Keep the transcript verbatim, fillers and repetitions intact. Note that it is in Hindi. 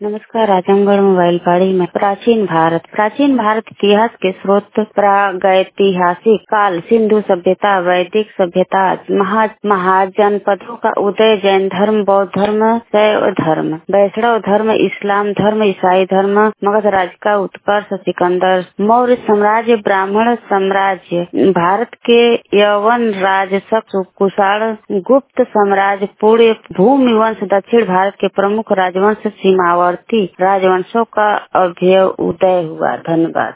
नमस्कार। आजमगढ़ मोबाइल पाड़ी में प्राचीन भारत प्राचीन भारत इतिहास के स्रोत प्रागैतिहासिक काल, सिंधु सभ्यता, वैदिक सभ्यता, महा महाजनपदों का उदय, जैन धर्म, बौद्ध धर्म, शैव धर्म, वैष्णव धर्म, इस्लाम धर्म, ईसाई धर्म, मगध राज्य का उत्कर्ष, सिकंदर, मौर्य साम्राज्य, ब्राह्मण साम्राज्य, भारत के यवन राजवंश, कुषाण, गुप्त साम्राज्य, पूर्व भूमि वंश, दक्षिण भारत के प्रमुख राजवंश, सीमावर्ती राजवंशों का अभ्युदय हुआ। धन्यवाद।